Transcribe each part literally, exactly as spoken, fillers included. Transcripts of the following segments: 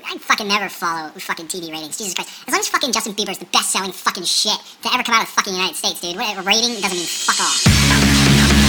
I fucking never follow fucking T V ratings. Jesus Christ. As long as fucking Justin Bieber is the best-selling fucking shit to ever come out of the fucking United States, dude. What, a rating doesn't mean fuck all.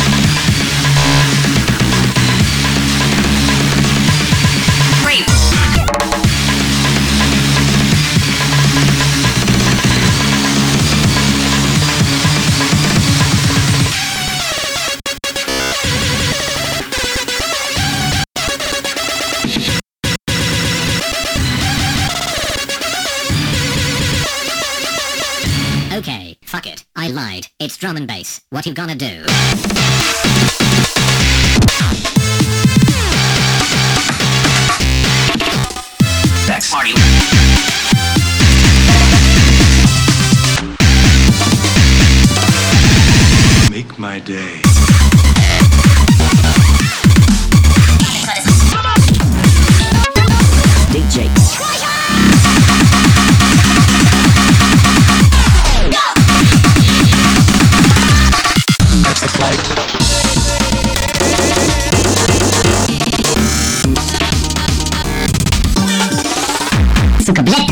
Okay, fuck it. I lied. It's drum and bass. What you gonna do? Sex party. Make my day. D J. Suka black.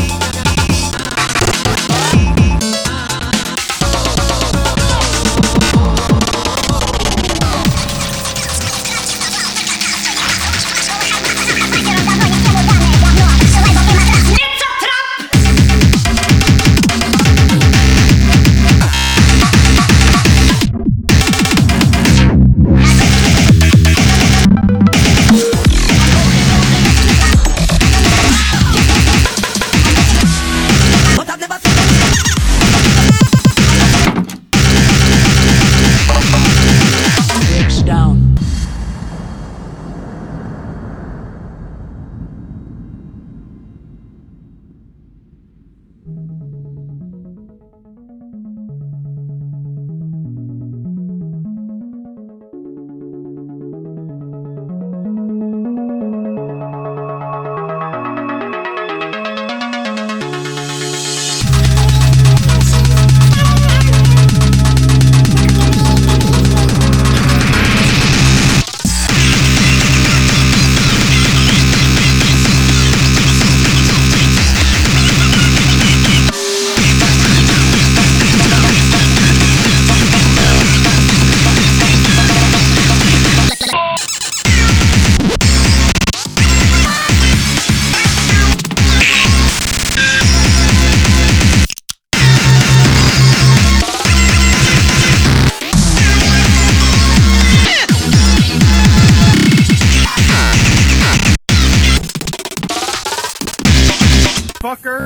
Fucker.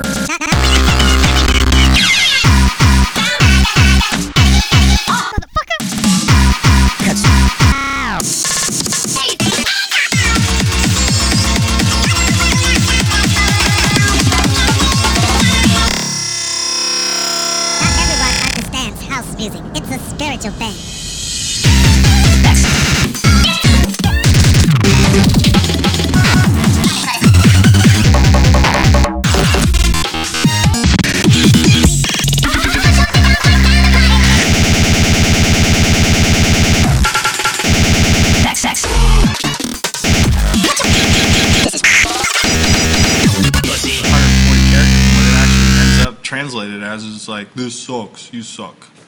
House music. It's a spiritual thing. Sex, sex. What it actually ends up translated as is like, this sucks, you suck.